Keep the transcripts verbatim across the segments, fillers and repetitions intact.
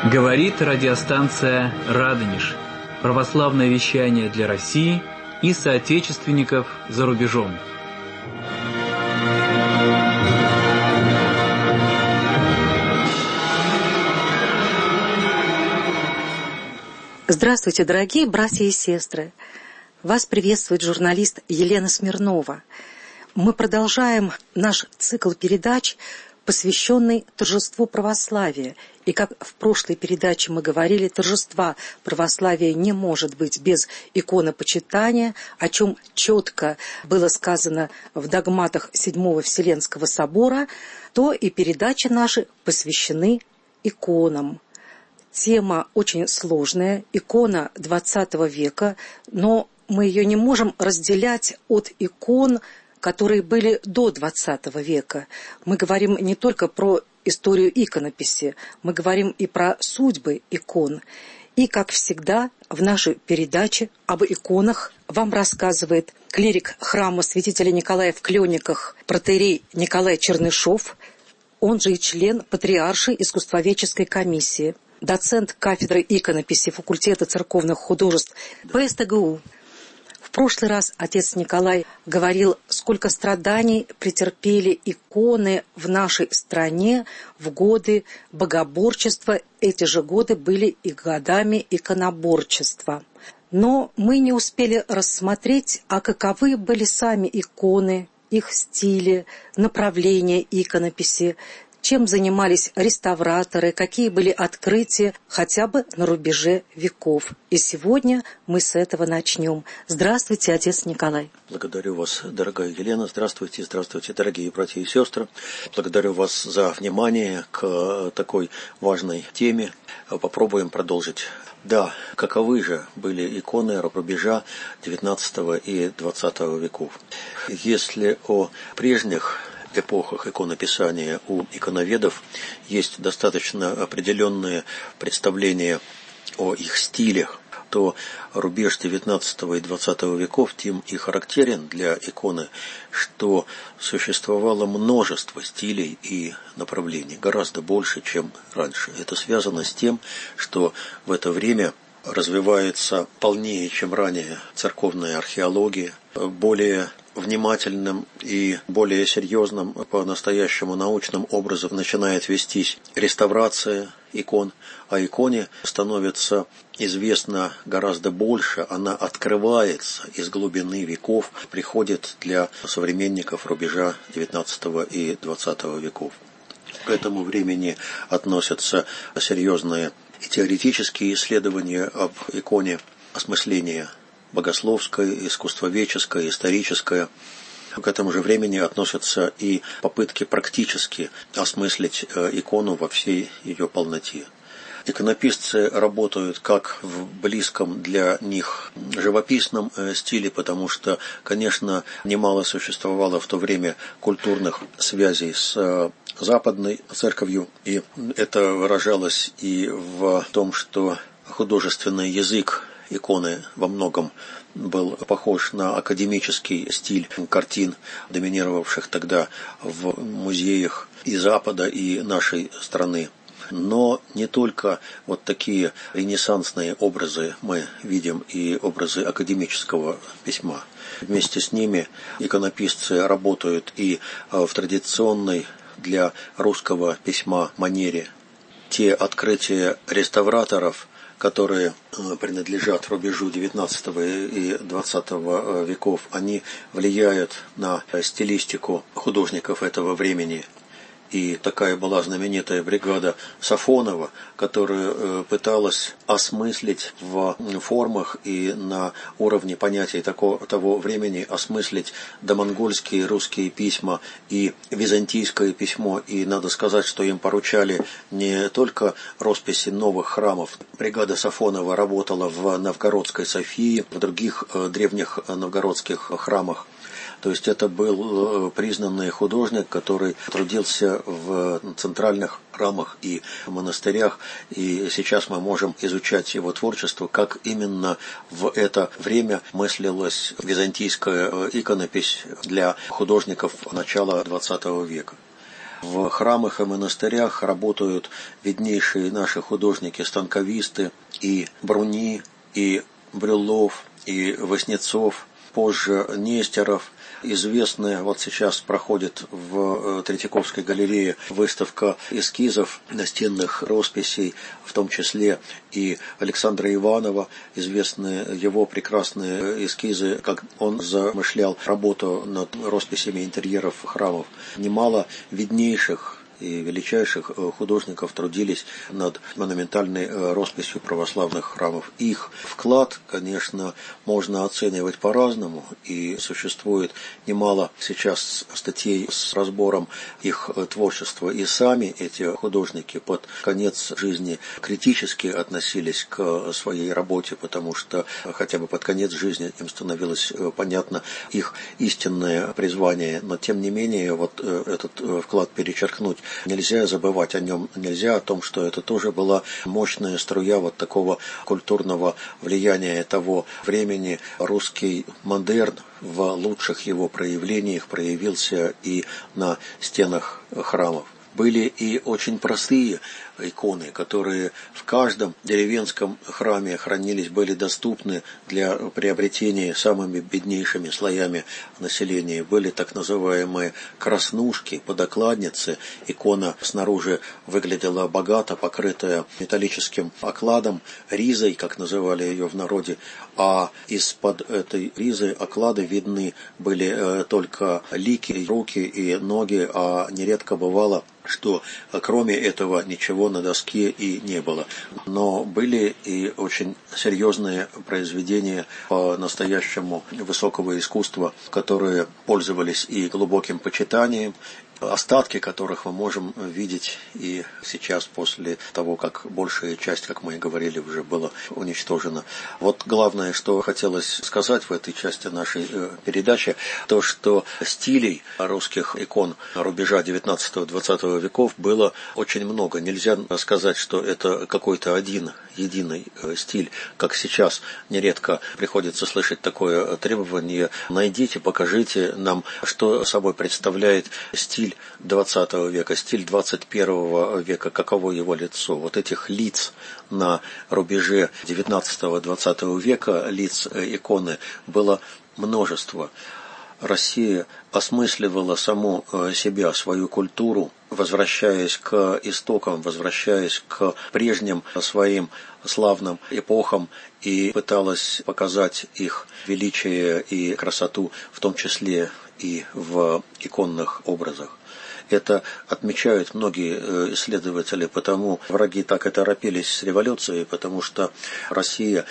Говорит радиостанция «Радонеж». Православное вещание для России и соотечественников за рубежом. Здравствуйте, дорогие братья и сестры! Вас приветствует журналист Елена Смирнова. Мы продолжаем наш цикл передач, посвященный торжеству православия. И как в прошлой передаче мы говорили, торжества православия не может быть без иконопочитания, о чем четко было сказано в догматах Седьмого Вселенского собора, то и передачи наши посвящены иконам. Тема очень сложная, икона двадцатого века, но мы ее не можем разделять от икон, которые были до двадцатого века. Мы говорим не только про историю иконописи, мы говорим и про судьбы икон. И, как всегда, в нашей передаче об иконах вам рассказывает клирик храма святителя Николая в Клёниках протоиерей Николай Чернышов, он же и член патриаршей искусствоведческой комиссии, доцент кафедры иконописи факультета церковных художеств ПСТГУ. В прошлый раз отец Николай говорил, сколько страданий претерпели иконы в нашей стране в годы богоборчества. Эти же годы были и годами иконоборчества. Но мы не успели рассмотреть, а каковы были сами иконы, их стили, направления иконописи, чем занимались реставраторы, какие были открытия хотя бы на рубеже веков. И сегодня мы с этого начнем. Здравствуйте, отец Николай. Благодарю вас, дорогая Елена. Здравствуйте, здравствуйте, дорогие братья и сестры. Благодарю вас за внимание к такой важной теме. Попробуем продолжить. Да, каковы же были иконы рубежа девятнадцатого и двадцатого веков? Если о прежних эпохах иконописания у иконоведов есть достаточно определенные представления о их стилях, то рубеж девятнадцатого и двадцатого веков тем и характерен для иконы, что существовало множество стилей и направлений, гораздо больше, чем раньше. Это связано с тем, что в это время развивается полнее, чем ранее, церковная археология, более внимательным и более серьезным, по-настоящему научным образом начинает вестись реставрация икон, а иконе становится известно гораздо больше, она открывается из глубины веков, приходит для современников рубежа девятнадцатого и двадцатого веков. К этому времени относятся серьезные и теоретические исследования об иконе, осмысление богословское, искусствоведческое, историческое. К этому же времени относятся и попытки практически осмыслить икону во всей ее полноте. Иконописцы работают как в близком для них живописном стиле, потому что, конечно, немало существовало в то время культурных связей с Западной церковью, и это выражалось и в том, что художественный язык иконы во многом был похож на академический стиль картин, доминировавших тогда в музеях и Запада, и нашей страны. Но не только вот такие ренессансные образы мы видим и образы академического письма. Вместе с ними иконописцы работают и в традиционной для русского письма манере. Те открытия реставраторов, которые принадлежат рубежу девятнадцатого и двадцатого веков, они влияют на стилистику художников этого времени. И такая была знаменитая бригада Сафонова, которая пыталась осмыслить в формах и на уровне понятий такого, того времени осмыслить домонгольские русские письма и византийское письмо. И надо сказать, что им поручали не только росписи новых храмов. Бригада Сафонова работала в Новгородской Софии, в других древних новгородских храмах. То есть это был признанный художник, который трудился в центральных храмах и монастырях. И сейчас мы можем изучать его творчество, как именно в это время мыслилась византийская иконопись для художников начала двадцатого века. В храмах и монастырях работают виднейшие наши художники-станковисты и Бруни, и Брюллов, и Васнецов, позже Нестеров. Известная, вот сейчас проходит в Третьяковской галерее выставка эскизов настенных росписей, в том числе и Александра Иванова, известные его прекрасные эскизы, как он замышлял работу над росписями интерьеров храмов. Немало виднейших и величайших художников трудились над монументальной росписью православных храмов. Их вклад, конечно, можно оценивать по-разному, и существует немало сейчас статей с разбором их творчества. И сами эти художники под конец жизни критически относились к своей работе, потому что хотя бы под конец жизни им становилось понятно их истинное призвание. Но тем не менее, вот этот вклад перечеркнуть нельзя, забывать о нем нельзя, о том, что это тоже была мощная струя вот такого культурного влияния того времени. Русский модерн в лучших его проявлениях проявился и на стенах храмов. Были и очень простые иконы, которые в каждом деревенском храме хранились, были доступны для приобретения самыми беднейшими слоями населения. Были так называемые краснушки, подокладницы. Икона снаружи выглядела богато, покрытая металлическим окладом, ризой, как называли ее в народе, а из-под этой ризы, оклады видны были только лики, руки и ноги, а нередко бывало, что кроме этого ничего на доске и не было. Но были и очень серьезные произведения по-настоящему высокого искусства, которые пользовались и глубоким почитанием, остатки которых мы можем видеть и сейчас, после того, как большая часть, как мы и говорили, уже была уничтожена. Вот главное, что хотелось сказать в этой части нашей передачи, то, что стилей русских икон рубежа девятнадцатого-двадцатого веков было очень много. Нельзя сказать, что это какой-то один единый стиль, как сейчас нередко приходится слышать такое требование: найдите, покажите нам, что собой представляет стиль двадцатого века, стиль двадцать первого века, каково его лицо. Вот этих лиц на рубеже девятнадцатого-двадцатого века, лиц иконы, было множество. Россия осмысливала саму себя, свою культуру, возвращаясь к истокам, возвращаясь к прежним своим славным эпохам, и пыталась показать их величие и красоту, в том числе и в иконных образах. Это отмечают многие исследователи, потому враги так и торопились с революцией, потому что Россия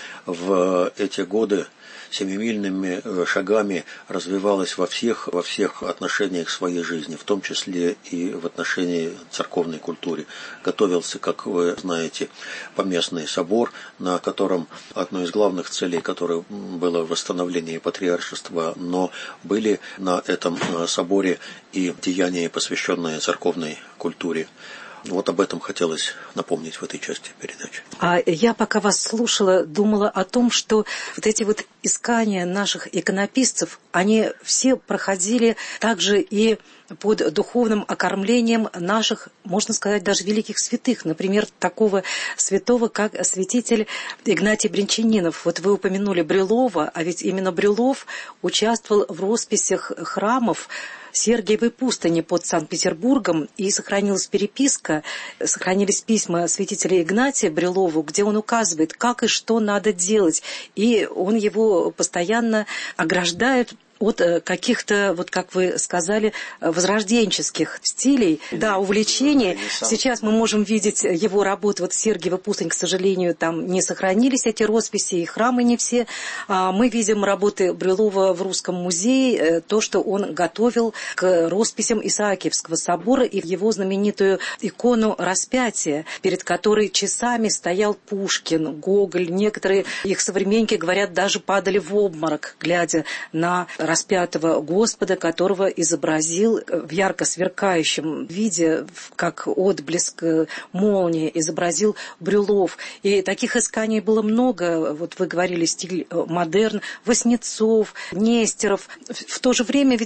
в эти годы семимильными шагами развивалась во всех, во всех отношениях своей жизни, в том числе и в отношении церковной культуры. Готовился, как вы знаете, поместный собор, на котором одной из главных целей, которой было восстановление патриаршества, но были на этом соборе и деяния, посвященные церковной культуре. Вот об этом хотелось напомнить в этой части передачи. А я, пока вас слушала, думала о том, что вот эти вот искания наших иконописцев, они все проходили также и под духовным окормлением наших, можно сказать, даже великих святых. Например, такого святого, как святитель Игнатий Брянчанинов. Вот вы упомянули Брюллова, а ведь именно Брюллов участвовал в росписях храмов Сергиевой пустыни под Санкт-Петербургом, и сохранилась переписка, сохранились письма святителя Игнатия Брюллову, где он указывает, как и что надо делать, и он его постоянно ограждает от каких-то, вот как вы сказали, возрожденческих стилей, да, увлечений. Сейчас мы можем видеть его работу, вот Сергиева пустынь, к сожалению, там не сохранились эти росписи, и храмы не все. Мы видим работы Брюллова в Русском музее, то, что он готовил к росписям Исаакиевского собора и его знаменитую икону распятия, перед которой часами стоял Пушкин, Гоголь. Некоторые их современники, говорят, даже падали в обморок, глядя на распятого Господа, которого изобразил в ярко сверкающем виде, как отблеск молнии, изобразил Брюллов. И таких исканий было много. Вот вы говорили, стиль модерн, Васнецов, Нестеров. В то же время ведь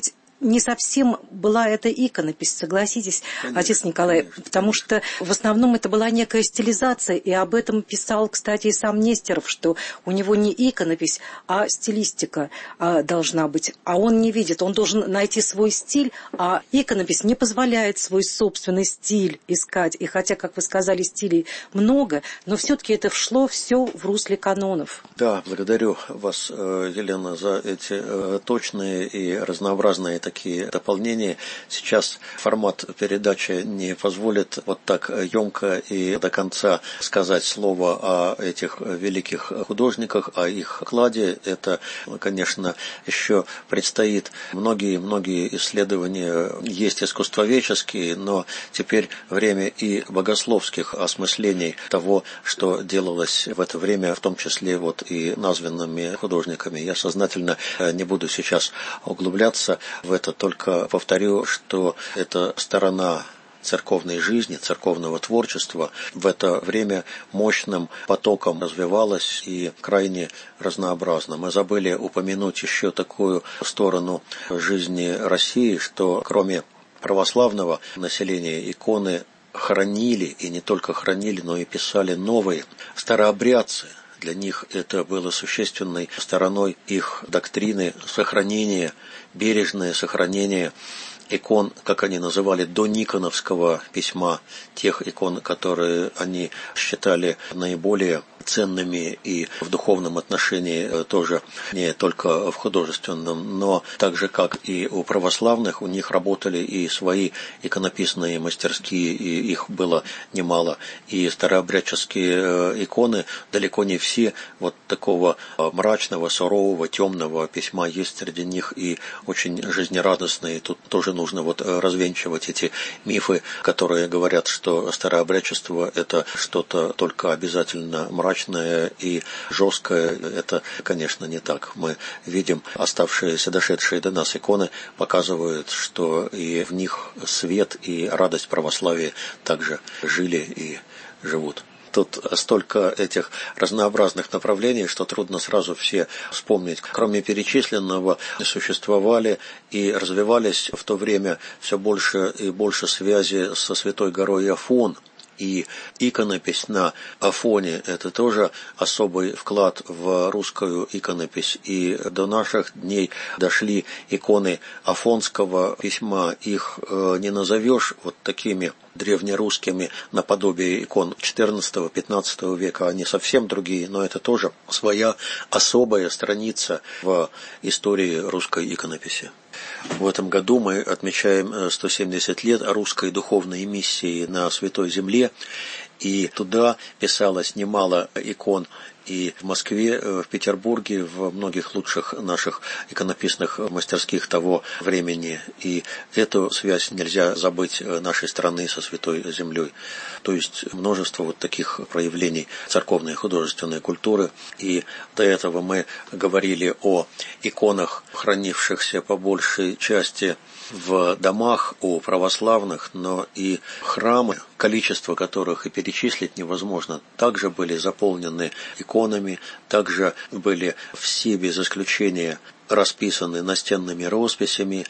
не совсем была эта иконопись, согласитесь, конечно, отец Николай, конечно, потому конечно. Что в основном это была некая стилизация, и об этом писал, кстати, и сам Нестеров, что у него не иконопись, а стилистика должна быть. А он не видит, он должен найти свой стиль, а иконопись не позволяет свой собственный стиль искать. И хотя, как вы сказали, стилей много, но все-таки это вшло все в русле канонов. Да, благодарю вас, Елена, за эти точные и разнообразные такие дополнения. Сейчас формат передачи не позволит вот так емко и до конца сказать слово о этих великих художниках, о их вкладе. Это, конечно, еще предстоит. Многие-многие исследования есть искусствоведческие, но теперь время и богословских осмыслений того, что делалось в это время, в том числе вот и названными художниками. Я сознательно не буду сейчас углубляться в это, только повторю, что эта сторона церковной жизни, церковного творчества в это время мощным потоком развивалась и крайне разнообразно. Мы забыли упомянуть еще такую сторону жизни России, что кроме православного населения иконы хранили, и не только хранили, но и писали новые старообрядцы. Для них это было существенной стороной их доктрины сохранения, бережное сохранение икон, как они называли, дониконовского письма, тех икон, которые они считали наиболее ценными и в духовном отношении тоже, не только в художественном, но так же, как и у православных, у них работали и свои иконописные мастерские, и их было немало. И старообрядческие иконы, далеко не все вот такого мрачного, сурового, темного письма, есть среди них и очень жизнерадостные. Тут тоже нужно вот развенчивать эти мифы, которые говорят, что старообрядчество – это что-то только обязательно мрачное и жесткое. Это, конечно, не так. Мы видим, оставшиеся, дошедшие до нас иконы показывают, что и в них свет и радость православия также жили и живут. Тут столько этих разнообразных направлений, что трудно сразу все вспомнить. Кроме перечисленного, существовали и развивались в то время все больше и больше связи со Святой горой Афон. И иконопись на Афоне – это тоже особый вклад в русскую иконопись. И до наших дней дошли иконы афонского письма. Их не назовешь вот такими древнерусскими наподобие икон четырнадцатого-пятнадцатого века. Они совсем другие, но это тоже своя особая страница в истории русской иконописи. В этом году мы отмечаем сто семьдесят лет русской духовной миссии на Святой Земле, и туда писалось немало икон и в Москве, в Петербурге, в многих лучших наших иконописных мастерских того времени. И эту связь нельзя забыть нашей страны со Святой Землей. То есть множество вот таких проявлений церковной и художественной культуры. И до этого мы говорили о иконах, хранившихся по большей части в домах у православных, но и храмы, количество которых и перечислить невозможно, также были заполнены иконами, также были все без исключения расписаны настенными росписями.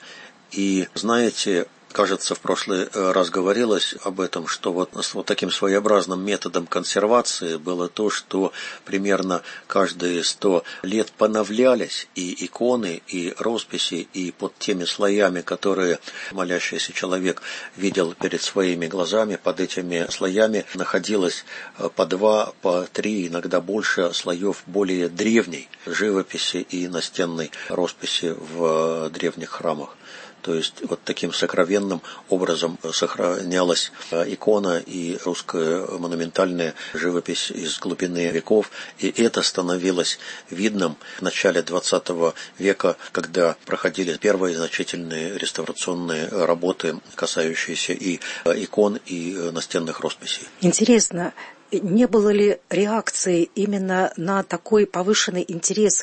И знаете, кажется, в прошлый раз говорилось об этом, что вот с вот таким своеобразным методом консервации было то, что примерно каждые сто лет поновлялись и иконы, и росписи, и под теми слоями, которые молящийся человек видел перед своими глазами, под этими слоями находилось по два, по три, иногда больше слоев более древней живописи и настенной росписи в древних храмах. То есть вот таким сокровенным образом сохранялась икона и русская монументальная живопись из глубины веков. И это становилось видным в начале двадцатого века, когда проходили первые значительные реставрационные работы, касающиеся и икон, и настенных росписей. Интересно, не было ли реакции именно на такой повышенный интерес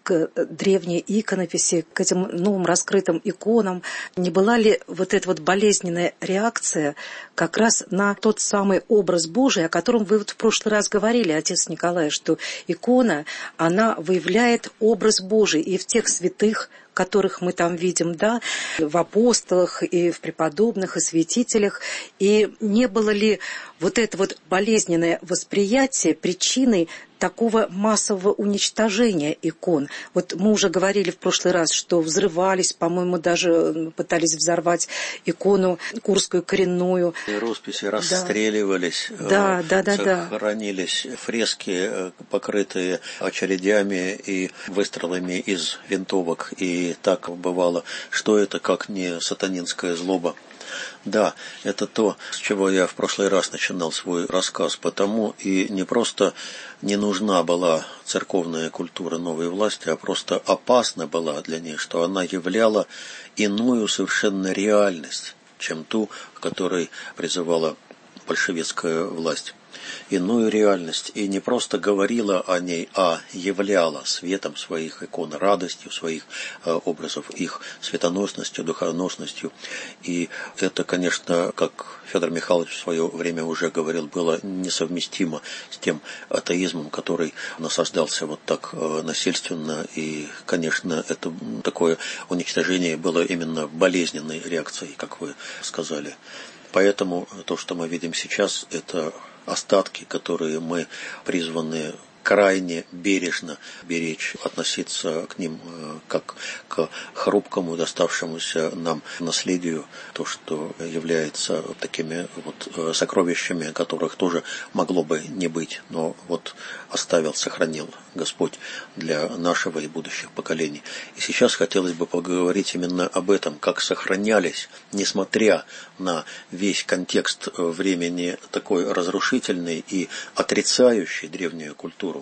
к древней иконописи, к этим новым раскрытым иконам. Не была ли вот эта вот болезненная реакция как раз на тот самый образ Божий, о котором вы вот в прошлый раз говорили, отец Николай, что икона, она выявляет образ Божий и в тех святых, которых мы там видим, да, в апостолах и в преподобных и святителях. И не было ли вот это вот болезненное восприятие причиной такого массового уничтожения икон? Вот мы уже говорили в прошлый раз, что взрывались, по-моему, даже пытались взорвать икону Курскую коренную. И росписи расстреливались, да, да, да, да, сохранились фрески, покрытые очередями и выстрелами из винтовок. И так бывало, что это как не сатанинская злоба. Да, это то, с чего я в прошлый раз начинал свой рассказ, потому и не просто не нужна была церковная культура новой власти, а просто опасна была для ней, что она являла иную совершенно реальность, чем ту, к которой призывала большевистская власть. Иную реальность, и не просто говорила о ней, а являла светом своих икон, радостью своих э, образов, их светоносностью, духоносностью. И это, конечно, как Федор Михайлович в свое время уже говорил, было несовместимо с тем атеизмом, который насаждался вот так э, насильственно. И, конечно, это такое уничтожение было именно болезненной реакцией, как вы сказали. Поэтому то, что мы видим сейчас, это остатки, которые мы призваны крайне бережно беречь, относиться к ним как к хрупкому, доставшемуся нам наследию, то, что является такими вот сокровищами, которых тоже могло бы не быть, но вот оставил, сохранил Господь для нашего и будущих поколений. И сейчас хотелось бы поговорить именно об этом, как сохранялись, несмотря на весь контекст времени такой разрушительный и отрицающий древнюю культуру,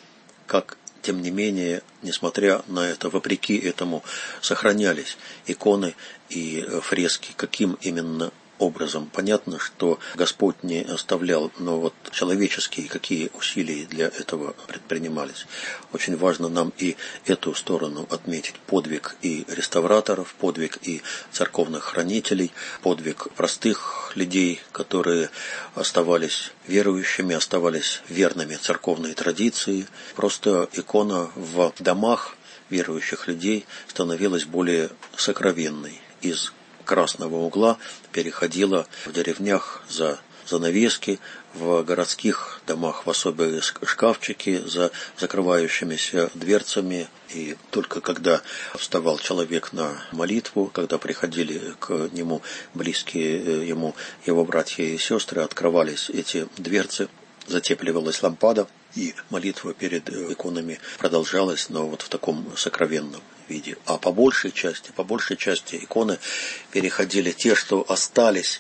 как, тем не менее, несмотря на это, вопреки этому, сохранялись иконы и фрески. Каким именно образом? Понятно, что Господь не оставлял, но вот человеческие какие усилия для этого предпринимались. Очень важно нам и эту сторону отметить. Подвиг и реставраторов, подвиг и церковных хранителей, подвиг простых людей, которые оставались верующими, оставались верными церковной традиции. Просто икона в домах верующих людей становилась более сокровенной. Из красного угла переходила в деревнях за занавески, в городских домах в особые шкафчики за закрывающимися дверцами. И только когда вставал человек на молитву, когда приходили к нему близкие ему его братья и сестры, открывались эти дверцы, затепливалась лампада, и молитва перед иконами продолжалась, но вот в таком сокровенном виде. А по большей части, по большей части иконы переходили те, что остались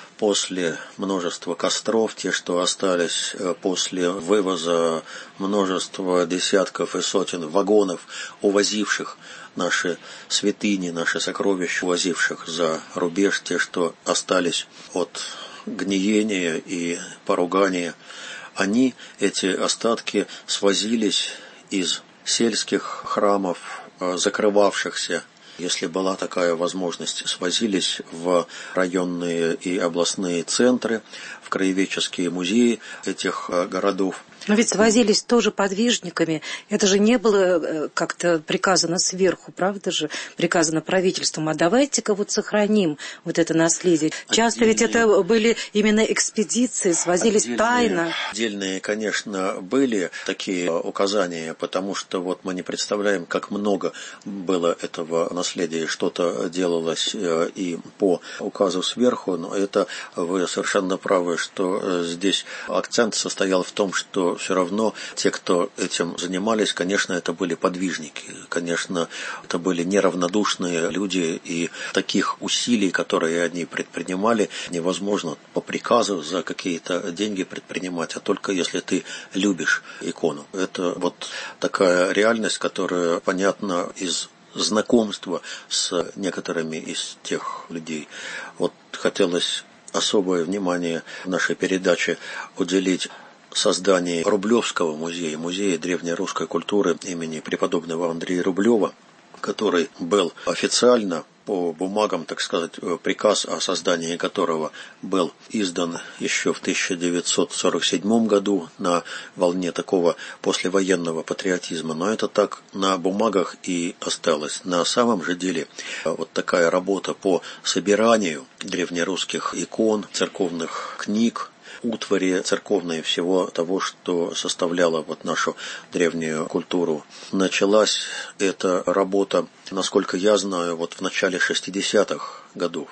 после множества костров, те, что остались после вывоза множества десятков и сотен вагонов, увозивших наши святыни, наши сокровища, увозивших за рубеж, те, что остались от гниения и поругания. Они, эти остатки, свозились из сельских храмов, закрывавшихся, если была такая возможность, свозились в районные и областные центры, в краеведческие музеи этих городов. Но ведь свозились тоже подвижниками. Это же не было как-то приказано сверху, правда же? Приказано правительством. А давайте-ка вот сохраним вот это наследие. Часто отдельные, ведь это были именно экспедиции, свозились отдельные, тайно. Отдельные, конечно, были такие указания, потому что вот мы не представляем, как много было этого наследия. Что-то делалось и по указу сверху, но это вы совершенно правы, что здесь акцент состоял в том, что все равно те, кто этим занимались, конечно, это были подвижники, конечно, это были неравнодушные люди, и таких усилий, которые они предпринимали, невозможно по приказу за какие-то деньги предпринимать, а только если ты любишь икону. Это вот такая реальность, которая понятна из знакомства с некоторыми из тех людей. Вот хотелось особое внимание в нашей передаче уделить создании Рублевского музея, музея древнерусской культуры имени преподобного Андрея Рублева, который был официально по бумагам, так сказать, приказ о создании которого был издан еще в тысяча девятьсот сорок седьмом году на волне такого послевоенного патриотизма. Но это так на бумагах и осталось. На самом же деле вот такая работа по собиранию древнерусских икон, церковных книг, утвари церковной, всего того, что составляло вот нашу древнюю культуру. Началась эта работа, насколько я знаю, вот в начале шестидесятых годов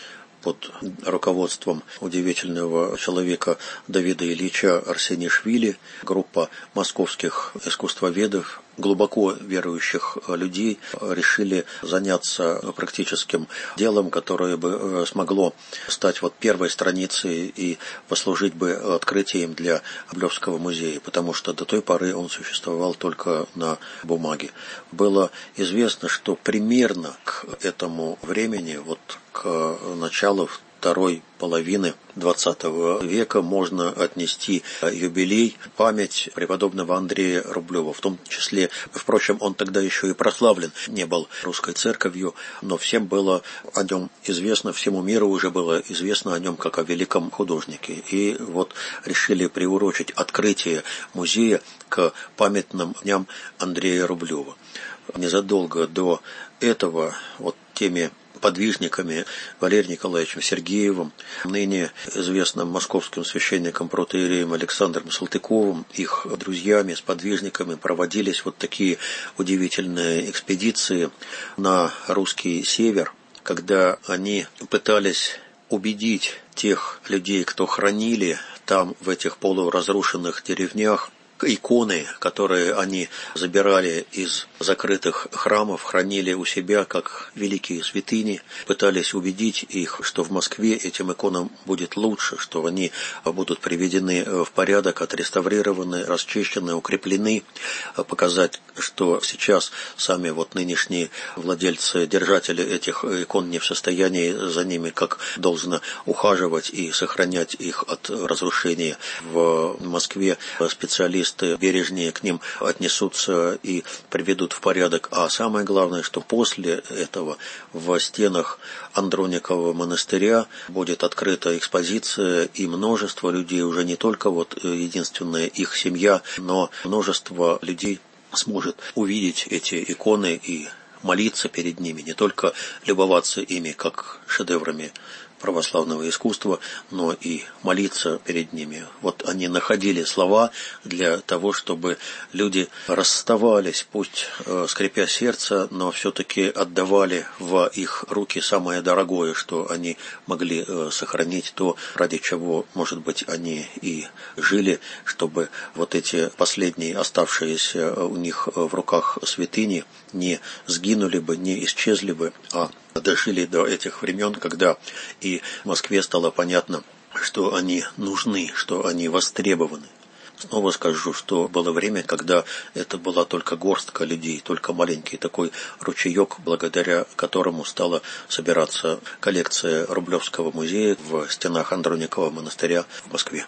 под руководством удивительного человека Давида Ильича Арсенишвили, группа московских искусствоведов, глубоко верующих людей решили заняться практическим делом, которое бы смогло стать вот первой страницей и послужить бы открытием для Рублевского музея, потому что до той поры он существовал только на бумаге. Было известно, что примерно к этому времени, вот к началу второй половины двадцатого века можно отнести юбилей, память преподобного Андрея Рублева. В том числе, впрочем, он тогда еще и прославлен не был русской церковью, но всем было о нем известно, всему миру уже было известно о нем как о великом художнике. И вот решили приурочить открытие музея к памятным дням Андрея Рублева. Незадолго до этого вот теми подвижниками Валерием Николаевичем Сергеевым, ныне известным московским священником протоиереем Александром Салтыковым, их друзьями, сподвижниками проводились вот такие удивительные экспедиции на русский север, когда они пытались убедить тех людей, кто хранили там, в этих полуразрушенных деревнях, иконы, которые они забирали из закрытых храмов, хранили у себя как великие святыни, пытались убедить их, что в Москве этим иконам будет лучше, что они будут приведены в порядок, отреставрированы, расчищены, укреплены, показать, что сейчас сами вот нынешние владельцы, держатели этих икон не в состоянии за ними как должно ухаживать и сохранять их от разрушения. В Москве специалисты бережнее к ним отнесутся и приведут в порядок. А самое главное, что после этого в стенах Андроникового монастыря будет открыта экспозиция, и множество людей, уже не только вот единственная их семья, но множество людей сможет увидеть эти иконы и молиться перед ними, не только любоваться ими как шедеврами православного искусства, но и молиться перед ними. Вот они находили слова для того, чтобы люди расставались, пусть э, скрипя сердце, но все-таки отдавали в их руки самое дорогое, что они могли э, сохранить, то, ради чего, может быть, они и жили, чтобы вот эти последние оставшиеся у них в руках святыни не сгинули бы, не исчезли бы, а дожили до этих времен, когда и в Москве стало понятно, что они нужны, что они востребованы. Снова скажу, что было время, когда это была только горстка людей, только маленький такой ручеек, благодаря которому стала собираться коллекция Рублевского музея в стенах Андроникового монастыря в Москве.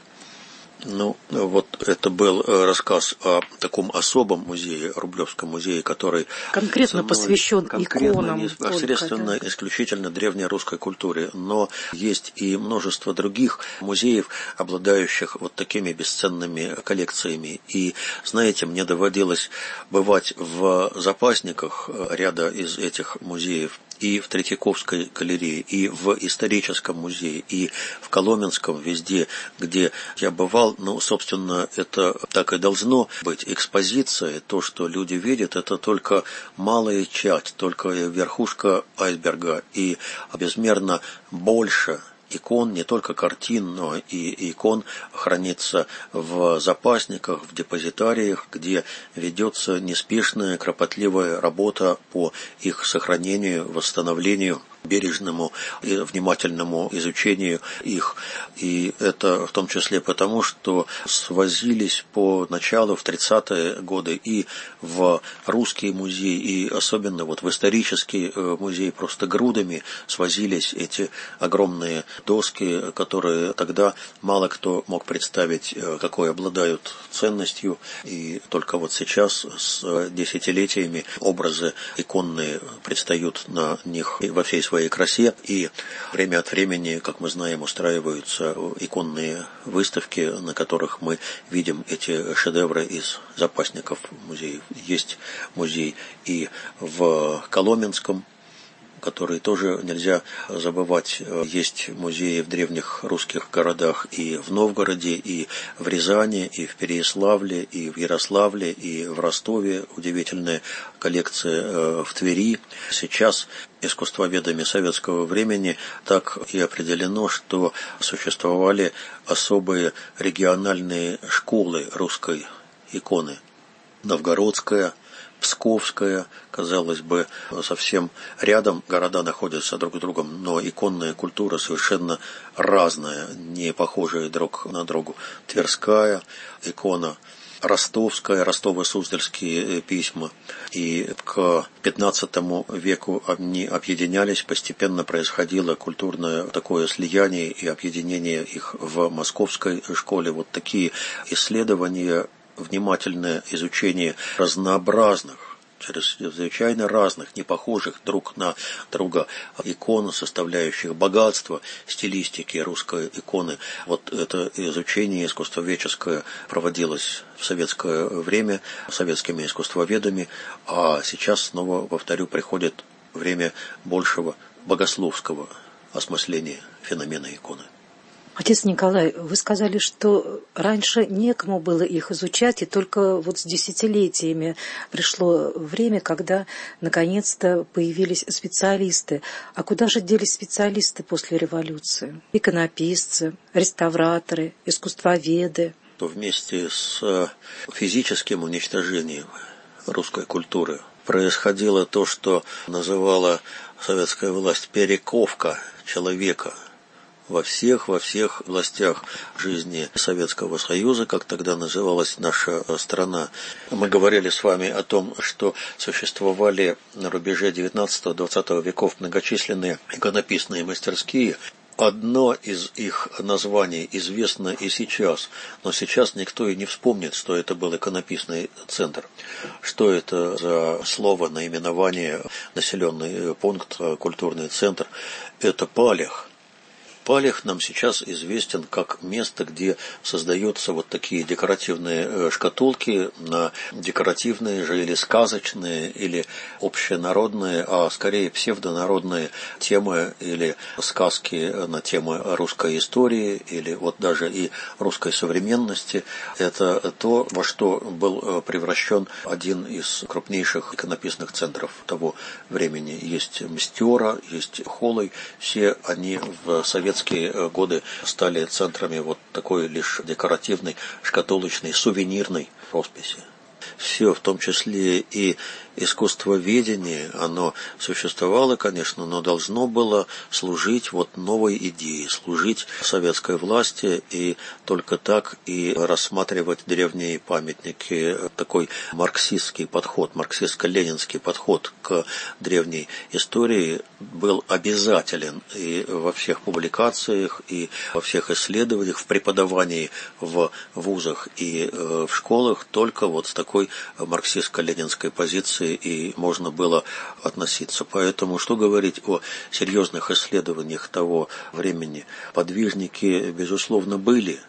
Ну, вот это был рассказ о таком особом музее, Рублевском музее, который конкретно посвящен конкретно, иконам. Непосредственно, только, да? исключительно древнерусской культуре. Но есть и множество других музеев, обладающих вот такими бесценными коллекциями. И, знаете, мне доводилось бывать в запасниках ряда из этих музеев, и в Третьяковской галерее, и в историческом музее, и в Коломенском, везде, где я бывал. Ну, собственно, это так и должно быть. Экспозиция, то, что люди видят, это только малая часть, только верхушка айсберга, и безмерно больше икон, не только картин, но и икон хранится в запасниках, в депозитариях, где ведется неспешная, кропотливая работа по их сохранению, восстановлению. бережному и внимательному изучению их. И это в том числе потому, что свозились поначалу в тридцатые годы и в русский музей, и особенно вот в исторический музей просто грудами свозились эти огромные доски, которые тогда мало кто мог представить, какой обладают ценностью. И только вот сейчас с десятилетиями образы иконные предстают на них во всей своей красе, и время от времени, как мы знаем, устраиваются иконные выставки, на которых мы видим эти шедевры из запасников музеев. Есть музей и в Коломенском, который тоже нельзя забывать. Есть музеи в древних русских городах и в Новгороде, и в Рязани, и в Переяславле, и в Ярославле, и в Ростове. Удивительная коллекция в Твери. Сейчас искусствоведами советского времени так и определено, что существовали особые региональные школы русской иконы. Новгородская, Псковская, казалось бы, совсем рядом города находятся друг с другом, но иконная культура совершенно разная, не похожая друг на другу. Тверская икона, ростовская, Ростово-Суздальские письма. И к пятнадцатому веку они объединялись, постепенно происходило культурное такое слияние и объединение их в московской школе. Вот такие исследования, внимательное изучение разнообразных, чрезвычайно разных, не похожих друг на друга икон, составляющих богатство стилистики русской иконы. Вот это изучение искусствоведческое проводилось в советское время советскими искусствоведами, а сейчас, снова повторю, приходит время большего богословского осмысления феномена иконы. Отец Николай, вы сказали, что раньше некому было их изучать, и только вот с десятилетиями пришло время, когда наконец-то появились специалисты. А куда же делись специалисты после революции? Иконописцы, реставраторы, искусствоведы. Вместе с физическим уничтожением русской культуры происходило то, что называла советская власть перековка человека во всех, во всех областях жизни Советского Союза, как тогда называлась наша страна. Мы говорили с вами о том, что существовали на рубеже девятнадцатого-двадцатого веков многочисленные иконописные мастерские. Одно из их названий известно и сейчас, но сейчас никто и не вспомнит, что это был иконописный центр. Что это за слово, наименование, населенный пункт, культурный центр? Это Палех. Палех нам сейчас известен как место, где создаются вот такие декоративные шкатулки на декоративные же или сказочные, или общенародные, а скорее псевдонародные темы или сказки на темы русской истории, или вот даже и русской современности. Это то, во что был превращен один из крупнейших иконописных центров того времени. Есть Мстера, есть Холой, все они в советском годы стали центрами вот такой лишь декоративной, шкатулочной, сувенирной росписи. Все, в том числе и искусствоведение, оно существовало, конечно, но должно было служить вот новой идее, служить советской власти, и только так и рассматривать древние памятники. Такой марксистский подход, марксистско-ленинский подход к древней истории был обязателен и во всех публикациях, и во всех исследованиях, в преподавании в вузах и в школах. Только вот с такой марксистско-ленинской позиции и можно было относиться. Поэтому что говорить о серьезных исследованиях того времени? Подвижники, безусловно, были.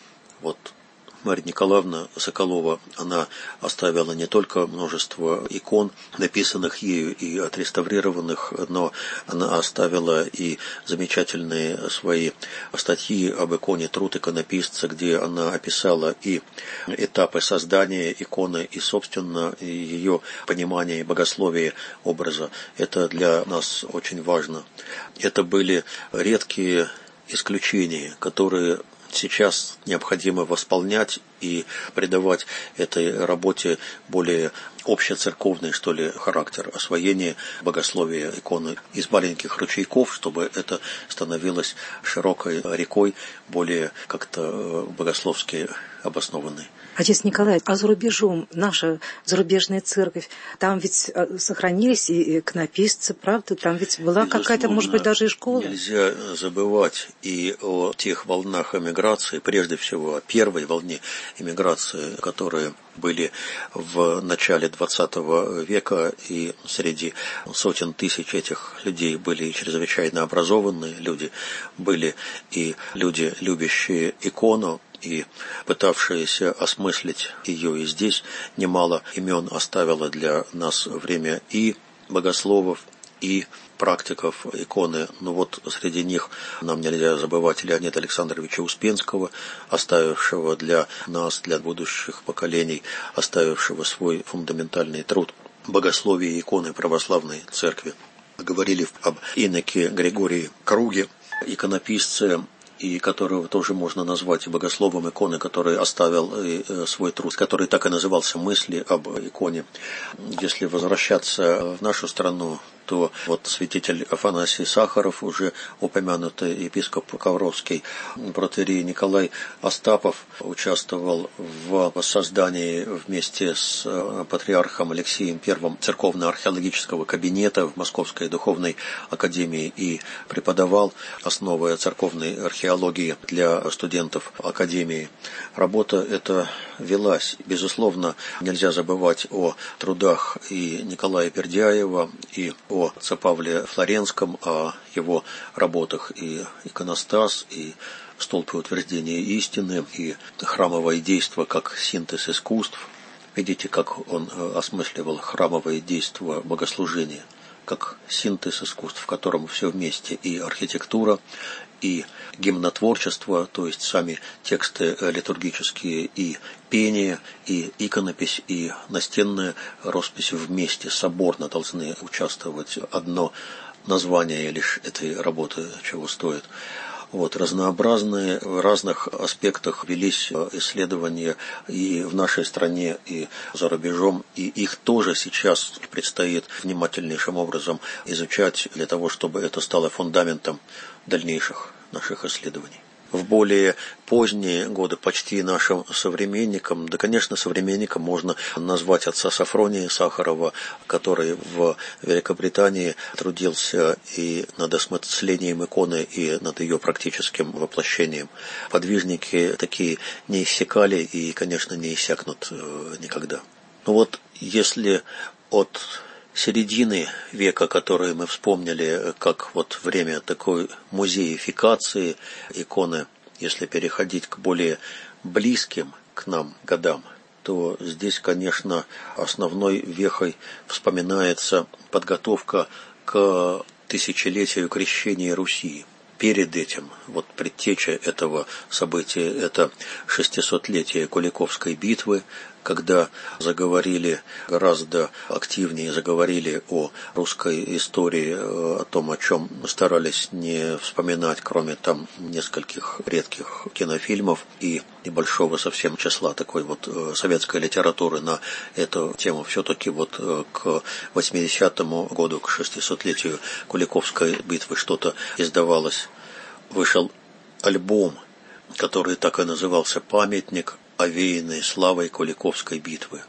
Вот Марья Николаевна Соколова, она оставила не только множество икон, написанных ею и отреставрированных, но она оставила и замечательные свои статьи об иконе «Труд иконописца», где она описала и этапы создания иконы, и, собственно, ее понимание и богословие образа. Это для нас очень важно. Это были редкие исключения, которые сейчас необходимо восполнять и придавать этой работе более общецерковный, что ли, характер, освоение богословия иконы из маленьких ручейков, чтобы это становилось широкой рекой, более как-то богословски обоснованной. Отец Николай, а за рубежом, наша зарубежная церковь, там ведь сохранились и иконописцы, правда? Там ведь была какая-то, может быть, даже и школа? Нельзя забывать и о тех волнах эмиграции, прежде всего о первой волне эмиграции, которые были в начале двадцатого века, и среди сотен тысяч этих людей были и чрезвычайно образованные люди, были и люди, любящие икону, и пытавшиеся осмыслить ее. И здесь немало имен оставило для нас время и богословов, и практиков иконы. Но вот среди них нам нельзя забывать Леонида Александровича Успенского, оставившего для нас, для будущих поколений, оставившего свой фундаментальный труд богословия иконы православной церкви. Говорили об иноке Григории Круге, иконописце, и которого тоже можно назвать богословом иконы, который оставил свой труд, который так и назывался «Мысли об иконе». Если возвращаться в нашу страну, то вот святитель Афанасий Сахаров, уже упомянутый епископ Ковровский, протоиерей Николай Остапов участвовал в создании вместе с патриархом Алексеем Первым церковно-археологического кабинета в Московской духовной академии и преподавал основы церковной археологии для студентов академии. Работа эта велась. Безусловно, нельзя забывать о трудах и Николая Бердяева, и о отце Павле Флоренском, о его работах и иконостас, и столбы утверждения истины, и храмовое действо как синтез искусств. Видите, как он осмысливал храмовое действо богослужения, как синтез искусств, в котором все вместе: и архитектура, и гимнотворчество, то есть сами тексты литургические, и пение, и иконопись, и настенная роспись вместе, соборно должны участвовать. Одно название лишь этой работы чего стоит. Вот, разнообразные, в разных аспектах велись исследования и в нашей стране, и за рубежом, и их тоже сейчас предстоит внимательнейшим образом изучать для того, чтобы это стало фундаментом дальнейших наших исследований. В более поздние годы почти нашим современникам, да, конечно, современником можно назвать отца Сафрония Сахарова, который в Великобритании трудился и над осмыслением иконы, и над ее практическим воплощением. Подвижники такие не иссякали и, конечно, не иссякнут никогда. Но вот если от середины века, которые мы вспомнили, как вот время такой музеификации иконы, если переходить к более близким к нам годам, то здесь, конечно, основной вехой вспоминается подготовка к тысячелетию крещения Руси. Перед этим, вот предтеча этого события, это шестисотлетие Куликовской битвы, когда заговорили гораздо активнее, заговорили о русской истории, о том, о чем старались не вспоминать, кроме там нескольких редких кинофильмов и небольшого совсем числа такой вот советской литературы на эту тему. Все-таки вот к восьмидесятому году, к шестисотлетию Куликовской битвы что-то издавалось. Вышел альбом, который так и назывался «Памятник, овеянный славой Куликовской битвы».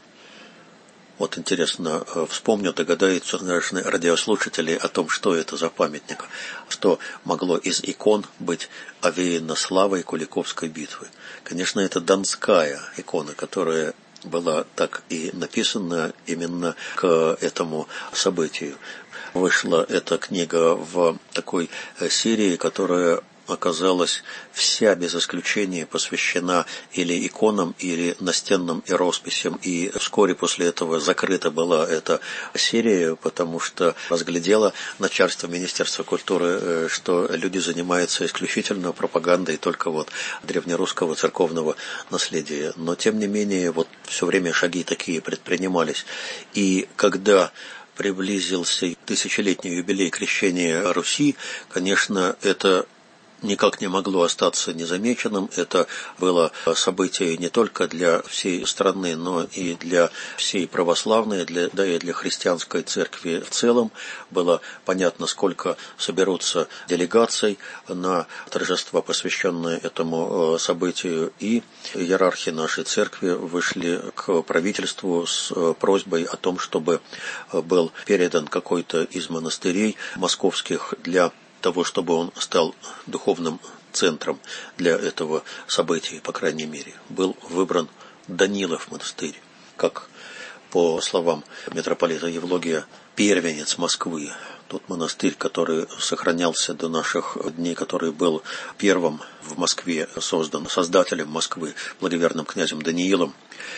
Вот интересно, вспомнят, догадаются наши радиослушатели о том, что это за памятник, что могло из икон быть овеяно славой Куликовской битвы. Конечно, это донская икона, которая была так и написана именно к этому событию. Вышла эта книга в такой серии, которая оказалась вся без исключения посвящена или иконам, или настенным и росписям. И вскоре после этого закрыта была эта серия, потому что разглядело начальство Министерства культуры, что люди занимаются исключительно пропагандой только вот древнерусского церковного наследия. Но тем не менее, вот все время шаги такие предпринимались. И когда приблизился тысячелетний юбилей крещения Руси, конечно, это никак не могло остаться незамеченным. Это было событие не только для всей страны, но и для всей православной, для, да и для христианской церкви в целом. Было понятно, сколько соберутся делегаций на торжества, посвященные этому событию. И иерархи нашей церкви вышли к правительству с просьбой о том, чтобы был передан какой-то из монастырей московских для того, чтобы он стал духовным центром для этого события, по крайней мере. Был выбран Данилов монастырь, как, по словам митрополита Евлогия, первенец Москвы. Тот монастырь, который сохранялся до наших дней, который был первым в Москве создан создателем Москвы, благоверным князем Даниилом,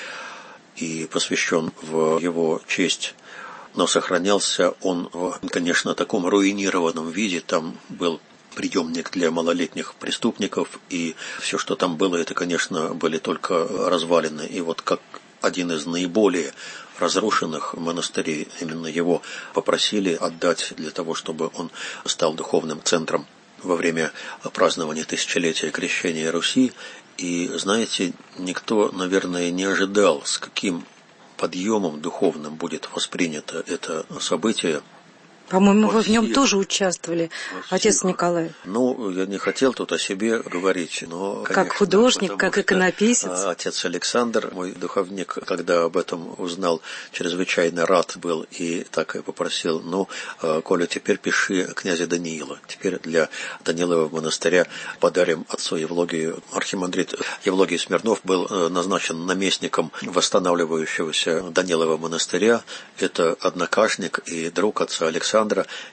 и посвящен в его честь. Но сохранялся он в, конечно, таком руинированном виде. Там был приемник для малолетних преступников, и все, что там было, это, конечно, были только развалины. И вот как один из наиболее разрушенных монастырей, именно его попросили отдать для того, чтобы он стал духовным центром во время празднования тысячелетия крещения Руси. И, знаете, никто, наверное, не ожидал, с каким подъемом духовным будет воспринято это событие. По-моему, вы в нем тоже участвовали, отец Николай. Ну, я не хотел тут о себе говорить, но, конечно, как художник, как иконописец. Отец Александр, мой духовник, когда об этом узнал, чрезвычайно рад был и так и попросил: ну, Коля, теперь пиши князя Даниила. Теперь для Данилова монастыря подарим отцу Евлогию. Архимандрит Евлогий Смирнов был назначен наместником восстанавливающегося Данилова монастыря. Это однокашник и друг отца Александра.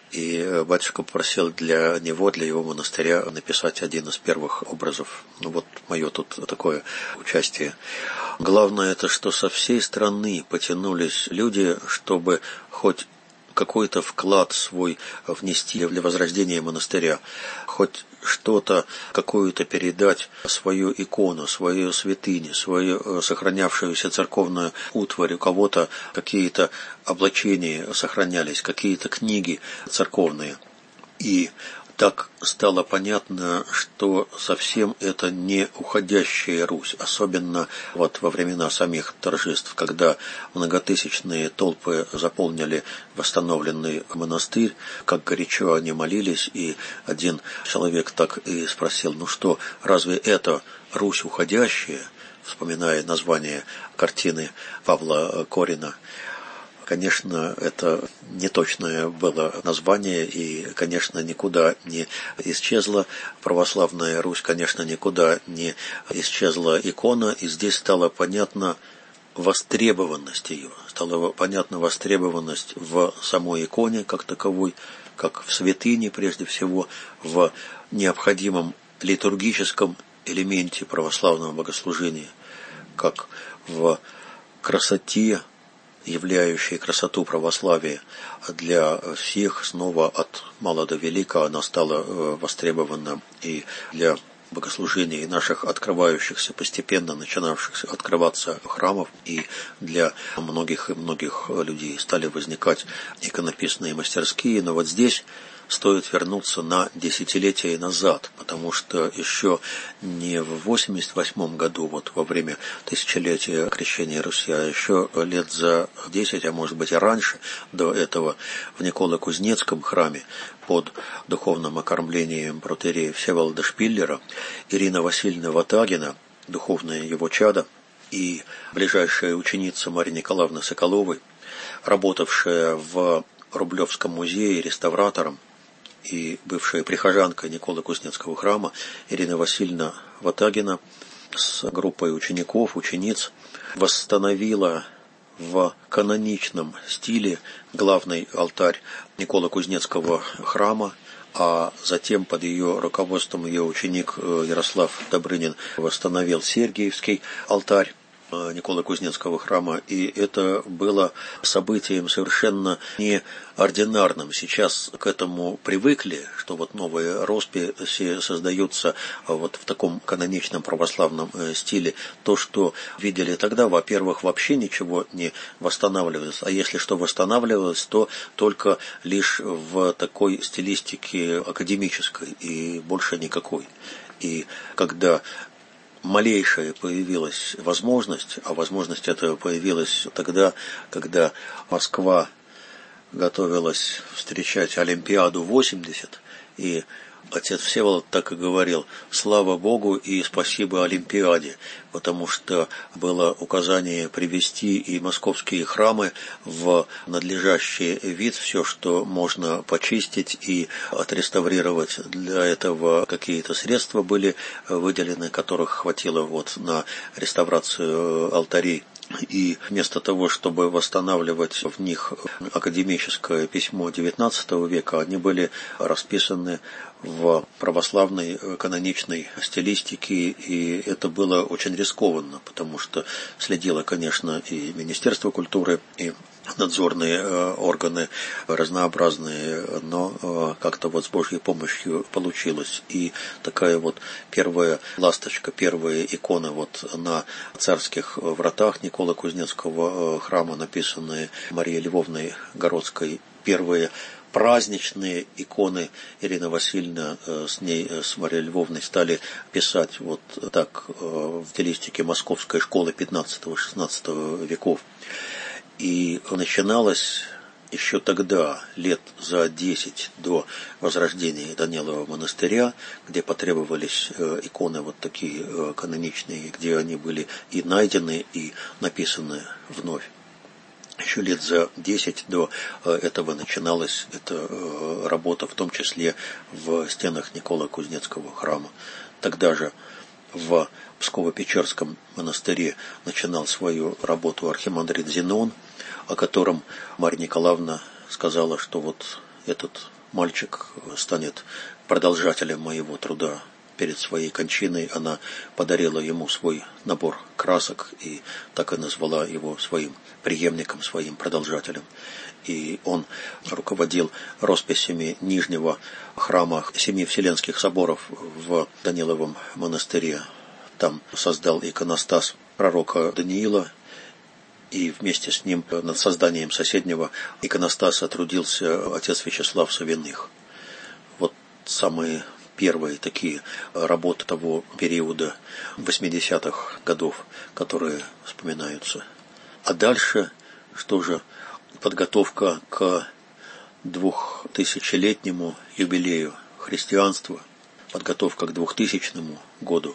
И батюшка попросил для него, для его монастыря, написать один из первых образов. Ну вот мое тут такое участие. Главное это, что со всей страны потянулись люди, чтобы хоть какой-то вклад свой внести для возрождения монастыря, хоть что-то, какую-то передать, свою икону, свою святыню, свою сохранявшуюся церковную утварь. У кого-то какие-то облачения сохранялись, какие-то книги церковные. И так стало понятно, что совсем это не уходящая Русь, особенно вот во времена самих торжеств, когда многотысячные толпы заполнили восстановленный монастырь, как горячо они молились, и один человек так и спросил: ну что, разве это Русь уходящая, вспоминая название картины Павла Корина. Конечно, это неточное было название, и, конечно, никуда не исчезла православная Русь, конечно, никуда не исчезла икона, и здесь стало понятно востребованность ее, стала понятна востребованность в самой иконе как таковой, как в святыне прежде всего, в необходимом литургическом элементе православного богослужения, как в красоте, являющей красоту православия для всех, снова от мала до велика она стала востребована и для богослужений наших открывающихся, постепенно начинавшихся открываться храмов, и для многих и многих людей стали возникать иконописные мастерские. Но вот здесь стоит вернуться на десятилетия назад, потому что еще не в восемьдесят восьмом году, вот во время тысячелетия крещения Руси, а еще лет за десять, а может быть и раньше, до этого, в Николо-Кузнецком храме под духовным окормлением протоиерея Всеволода Шпиллера Ирина Васильевна Ватагина, духовное его чадо, и ближайшая ученица Марья Николаевна Соколовой, работавшая в Рублевском музее реставратором, и бывшая прихожанка Николо-Кузнецкого храма Ирина Васильевна Ватагина с группой учеников, учениц восстановила в каноничном стиле главный алтарь Николо-Кузнецкого храма, а затем под ее руководством ее ученик Ярослав Добрынин восстановил Сергиевский алтарь. Николы Кузнецкого храма, и это было событием совершенно неординарным. Сейчас к этому привыкли, что вот новые росписи создаются вот в таком каноничном православном стиле. То, что видели тогда, во-первых, вообще ничего не восстанавливалось, а если что восстанавливалось, то только лишь в такой стилистике академической и больше никакой. И когда малейшая появилась возможность, а возможность эта появилась тогда, когда Москва готовилась встречать Олимпиаду восемьдесят, и отец Всеволод так и говорил: слава Богу и спасибо Олимпиаде, потому что было указание привести и московские храмы в надлежащий вид, все, что можно почистить и отреставрировать. Для этого какие-то средства были выделены, которых хватило вот на реставрацию алтарей. И вместо того, чтобы восстанавливать в них академическое письмо девятнадцатого века, они были расписаны в православной каноничной стилистике, и это было очень рискованно, потому что следило, конечно, и Министерство культуры, и надзорные органы разнообразные, но как-то вот с Божьей помощью получилось. И такая вот первая ласточка, первые иконы вот на царских вратах Николы Кузнецкого храма, написанные Марией Львовной Городской, первые праздничные иконы Ирина Васильевна с ней, с Марией Львовной, стали писать вот так в стилистике московской школы пятнадцатого-шестнадцатого веков. И начиналось еще тогда, лет за десять до возрождения Данилова монастыря, где потребовались иконы вот такие каноничные, где они были и найдены, и написаны вновь. Еще лет за десять до этого начиналась эта работа, в том числе в стенах Николы Кузнецкого храма. Тогда же в Псково-Печерском монастыре начинал свою работу архимандрит Зенон, о котором Марья Николаевна сказала, что вот этот мальчик станет продолжателем моего труда. Перед своей кончиной она подарила ему свой набор красок и так и назвала его своим преемником, своим продолжателем. И он руководил росписями Нижнего храма Семи Вселенских соборов в Даниловом монастыре. Там создал иконостас пророка Даниила, и вместе с ним над созданием соседнего иконостаса трудился отец Вячеслав Савиных. Вот самые первые такие работы того периода восьмидесятых годов, которые вспоминаются. А дальше, что же, подготовка к двухтысячелетнему юбилею христианства, подготовка к двухтысячному году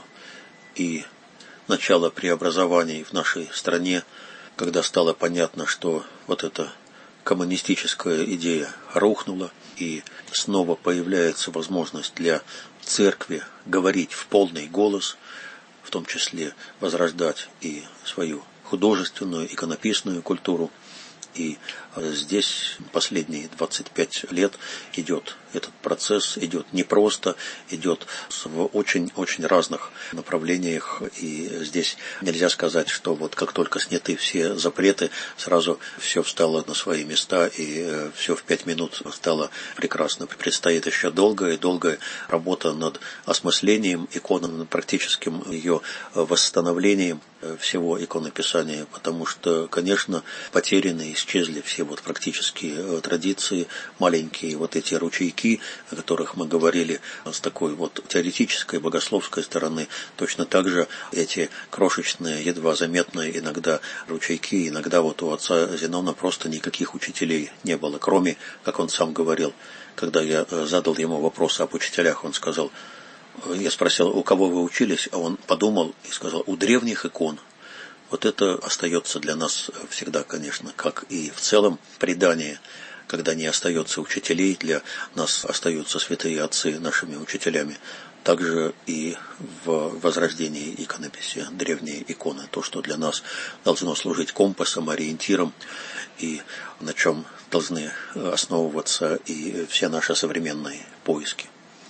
и начало преобразований в нашей стране, когда стало понятно, что вот эта коммунистическая идея рухнула, и снова появляется возможность для церкви говорить в полный голос, в том числе возрождать и свою художественную, иконописную культуру. И здесь последние двадцать пять лет идет этот процесс, идет непросто, идет в очень-очень разных направлениях. И здесь нельзя сказать, что вот как только сняты все запреты, сразу все встало на свои места и все в пять минут стало прекрасно. Предстоит еще долгая и долгая работа над осмыслением иконы, над практическим ее восстановлением всего иконописания, потому что, конечно, потеряны, исчезли все вот практические традиции, маленькие вот эти ручейки, о которых мы говорили с такой вот теоретической, богословской стороны. Точно так же эти крошечные, едва заметные иногда ручейки, иногда вот у отца Зенона просто никаких учителей не было, кроме, как он сам говорил, когда я задал ему вопрос об учителях, он сказал, я спросил, у кого вы учились, а он подумал и сказал, у древних икон. Вот это остается для нас всегда, конечно, как и в целом предание, когда не остается учителей, для нас остаются святые отцы нашими учителями. Также и в возрождении иконописи древние иконы, то, что для нас должно служить компасом, ориентиром, и на чем должны основываться и все наши современные поиски.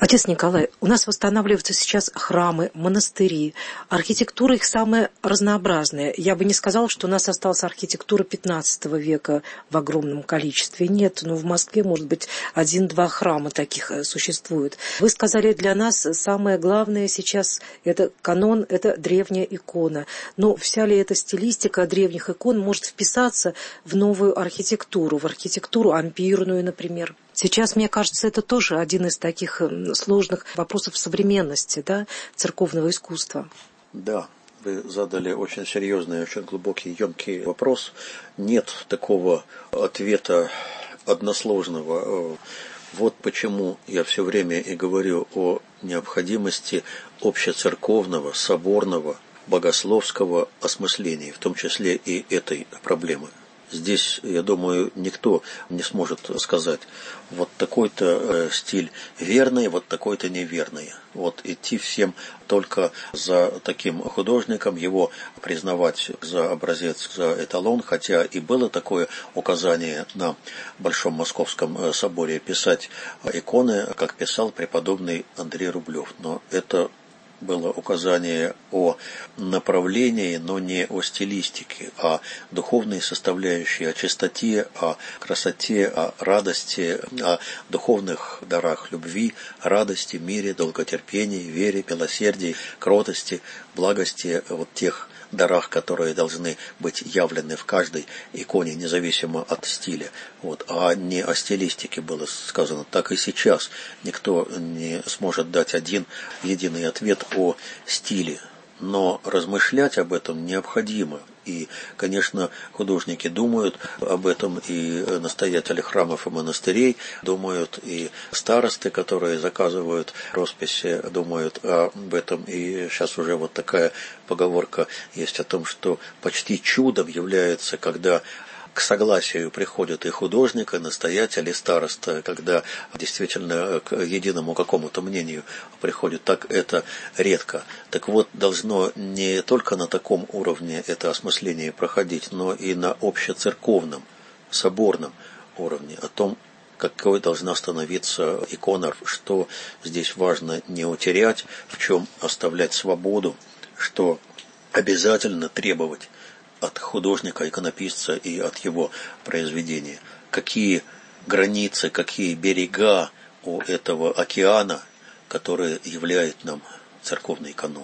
Отец Николай, у нас восстанавливаются сейчас храмы, монастыри. Архитектура их самая разнообразная. Я бы не сказала, что у нас осталась архитектура пятнадцатого века в огромном количестве. Нет, но в Москве, может быть, один-два храма таких существует. Вы сказали, для нас самое главное сейчас это канон, это древняя икона. Но вся ли эта стилистика древних икон может вписаться в новую архитектуру, в архитектуру ампирную, например? Сейчас, мне кажется, это тоже один из таких сложных вопросов современности, да, церковного искусства. Да, вы задали очень серьезный, очень глубокий, емкий вопрос. Нет такого ответа односложного. Вот почему я все время и говорю о необходимости общецерковного, соборного, богословского осмысления, в том числе и этой проблемы. Здесь, я думаю, никто не сможет сказать, вот такой-то стиль верный, вот такой-то неверный. Вот идти всем только за таким художником, его признавать за образец, за эталон, хотя и было такое указание на Большом Московском соборе писать иконы, как писал преподобный Андрей Рублев. Но это было указание о направлении, но не о стилистике, а духовной составляющей, о чистоте, о красоте, о радости, о духовных дарах любви, радости, мире, долготерпении, вере, милосердии, кротости, благости, вот тех дарах, которые должны быть явлены в каждой иконе, независимо от стиля. Вот. А не о стилистике было сказано. Так и сейчас никто не сможет дать один единый ответ о стиле. Но размышлять об этом необходимо. И, конечно, художники думают об этом, и настоятели храмов и монастырей думают, и старосты, которые заказывают росписи, думают об этом. И сейчас уже вот такая поговорка есть о том, что почти чудом является, когда к согласию приходят и художник, и настоятель, и староста, когда действительно к единому какому-то мнению приходят, так это редко. Так вот, должно не только на таком уровне это осмысление проходить, но и на общецерковном, соборном уровне, о том, какой должна становиться икона, что здесь важно не утерять, в чем оставлять свободу, что обязательно требовать от художника, иконописца и от его произведения. Какие границы, какие берега у этого океана, который являет нам церковный канон.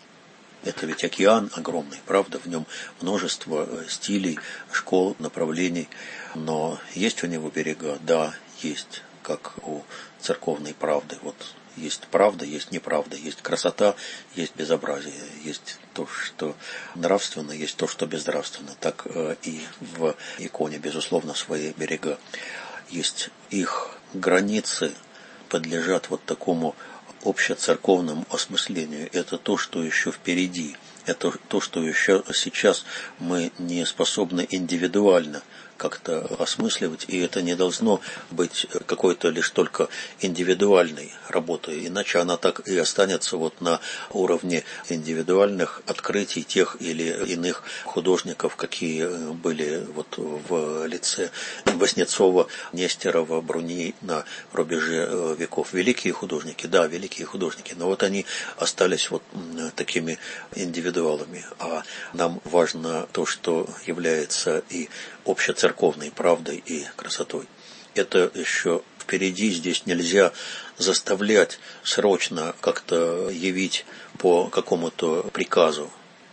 Это ведь океан огромный, правда, в нем множество стилей, школ, направлений, но есть у него берега? Да, есть, как у церковной правды. Вот есть правда, есть неправда, есть красота, есть безобразие, есть то, что нравственно, есть то, что безнравственно. Так и в иконе, безусловно, свои берега. Есть их границы, подлежат вот такому общецерковному осмыслению. Это то, что еще впереди. Это то, что еще сейчас мы не способны индивидуально как-то осмысливать, и это не должно быть какой-то лишь только индивидуальной работой, иначе она так и останется вот на уровне индивидуальных открытий тех или иных художников, какие были вот в лице Васнецова, Нестерова, Бруни на рубеже веков. Великие художники, да, великие художники, но вот они остались вот такими индивидуалами, а нам важно то, что является и общецерковной правдой и красотой. Это еще впереди, здесь нельзя заставлять срочно как-то явить по какому-то приказу.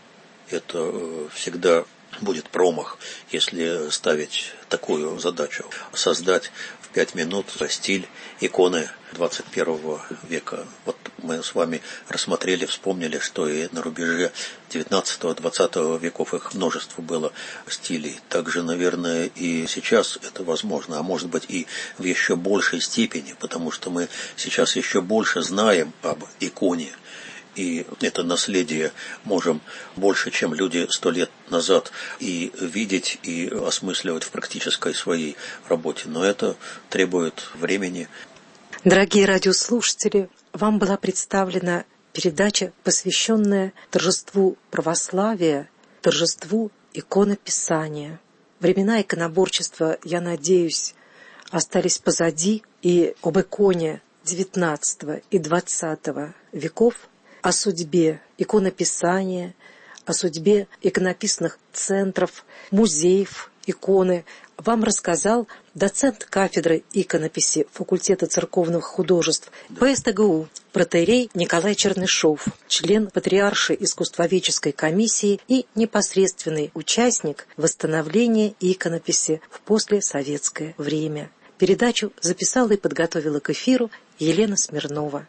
Это всегда будет промах, если ставить такую задачу. Создать в пять минут стиль иконы двадцать первого века. Вот мы с вами рассмотрели, вспомнили, что и на рубеже девятнадцатого-двадцатого веков их множество было стилей. Также, наверное, и сейчас это возможно, а может быть и в еще большей степени, потому что мы сейчас еще больше знаем об иконе. И это наследие можем больше, чем люди сто лет назад, и видеть, и осмысливать в практической своей работе. Но это требует времени. Дорогие радиослушатели, вам была представлена передача, посвященная торжеству православия, торжеству иконописания. Времена иконоборчества, я надеюсь, остались позади, и об иконе девятнадцатого и двадцатого веков, о судьбе иконописания, о судьбе иконописных центров, музеев иконы вам рассказал доцент кафедры иконописи факультета церковных художеств ПСТГУ протоиерей Николай Чернышов, член Патриаршей искусствоведческой комиссии и непосредственный участник восстановления иконописи в послесоветское время. Передачу записала и подготовила к эфиру Елена Смирнова.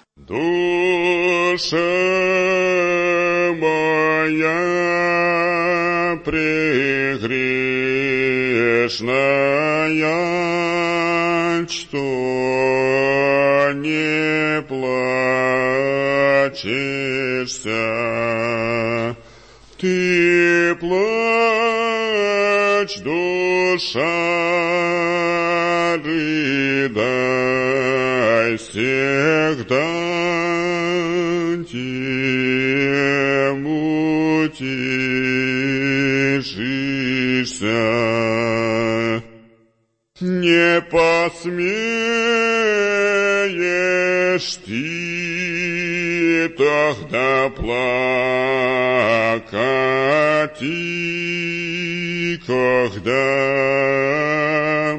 Душа моя прегрешная, что не плачешься, ты плачь, душа, рыдай всегда, тем утешишься. Не посмеешь ты тогда плакать, и когда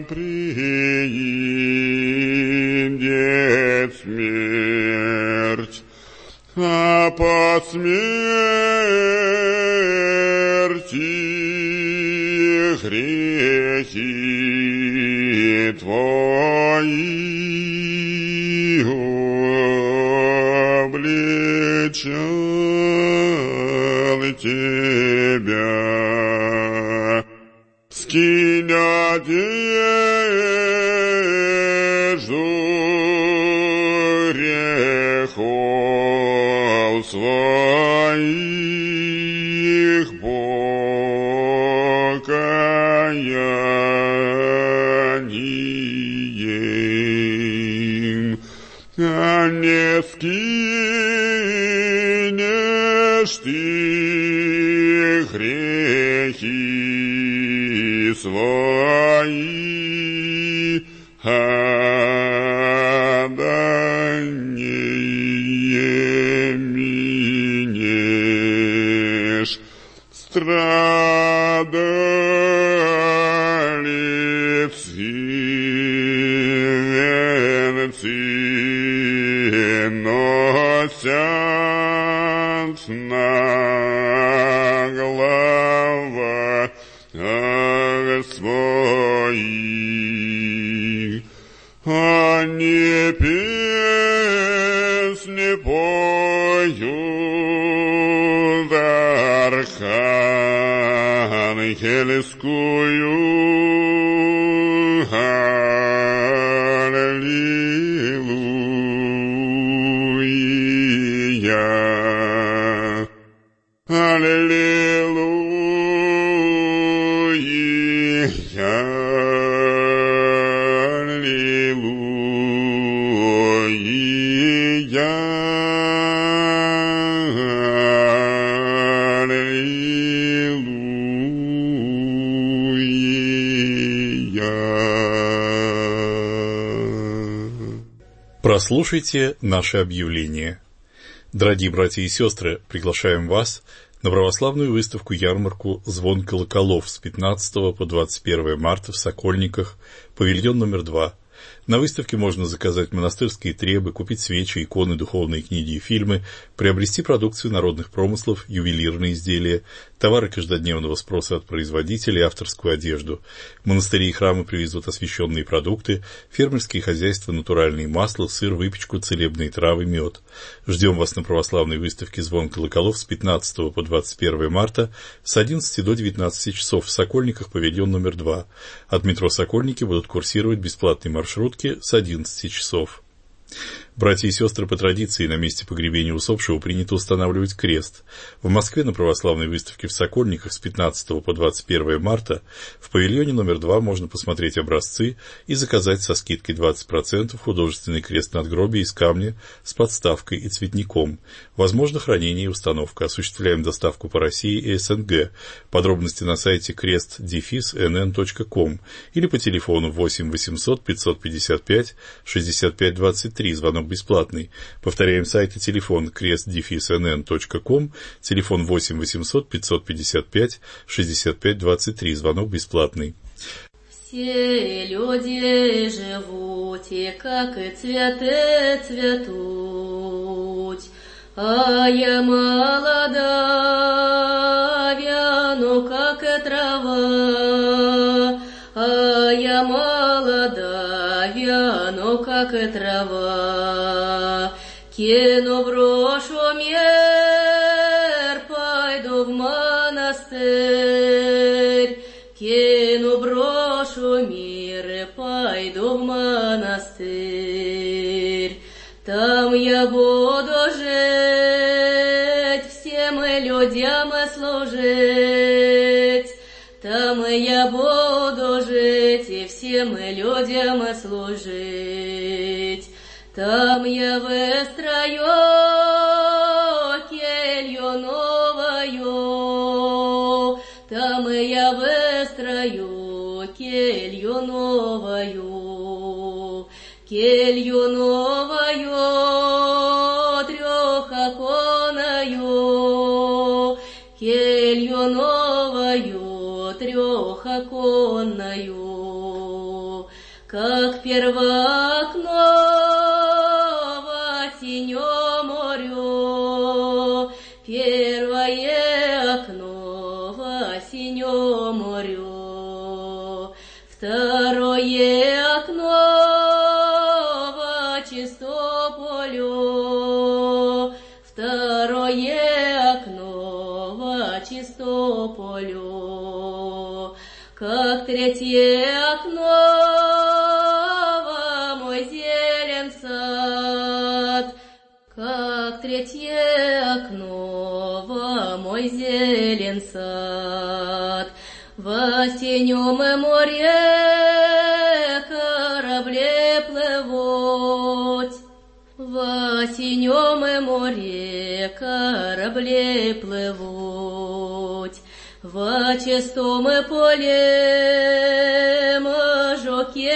приидет смерть, а по смерти грехи твои обличал тебя. Скинь одежду грехов своих, покаянием, а не скинешь ты грехи свои, а да не минешь. Страдали венцы носят на головах своих, они песни поют архангельскую, аллилуйя, аллилуйя, аллилуйя, Прослушайте наше объявление. Дорогие братья и сестры, приглашаем вас на православную выставку-ярмарку «Звон колоколов» с пятнадцатого по двадцать первое марта в Сокольниках, павильон номер два. На выставке можно заказать монастырские требы, купить свечи, иконы, духовные книги и фильмы, приобрести продукцию народных промыслов, ювелирные изделия, товары каждодневного спроса от производителей, авторскую одежду. Монастыри и храмы привезут освященные продукты, фермерские хозяйства, натуральные масла, сыр, выпечку, целебные травы, мед. Ждем вас на православной выставке «Звон колоколов» с пятнадцатого по двадцать первое марта с одиннадцати до девятнадцати часов в Сокольниках, павильон номер два. От метро Сокольники будут курсировать бесплатные маршрутки с одиннадцати часов. Братья и сестры, по традиции на месте погребения усопшего принято устанавливать крест. В Москве на православной выставке в Сокольниках с пятнадцатого по двадцать первое марта в павильоне номер два можно посмотреть образцы и заказать со скидкой двадцать процентов художественный крест надгробия из камня с подставкой и цветником. Возможно хранение и установка. Осуществляем доставку по России и СНГ. Подробности на сайте крест дефис эн эн точка ком или по телефону восемь восемьсот пятьсот пятьдесят пять шестьдесят пять двадцать три, звонок бесплатный. Повторяем сайт и телефон крест дефис эн эн точка ком, телефон восемь восемьсот пятьсот пятьдесят пять шестьдесят пять двадцать три, звонок бесплатный. Все люди живут, и как и цветы цветут, а я молода, вяну, как и трава, а я молода, вяну, как и трава. Кину, брошу мир, пойду в монастырь. Кину, брошу мир и пойду в монастырь. Там я буду жить, всем людям служить. Там я буду жить и всем людям служить. Там я выстрою келью новую, там я выстрою келью новую, келью новую трехоконную, келью новую трехоконную, как первое окно синё морю, первое окно во синё морю, второе окно во чисто полю, второе окно во чисто полю, как третье окно во мой зелен сад, как третье окно во мой зелен сад. Во синем море корабле плывут, во синем море корабле плывут, во чистом поле мажоки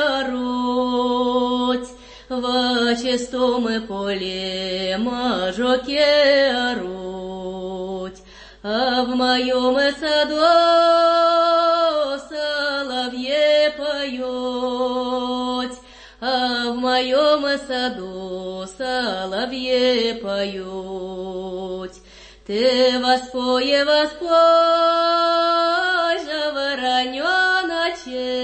орут, во чистом поле мажоки орут, а в моем саду соловьи поют, а в моем саду соловьи поют. Ты воспой, воспой же вороненочек,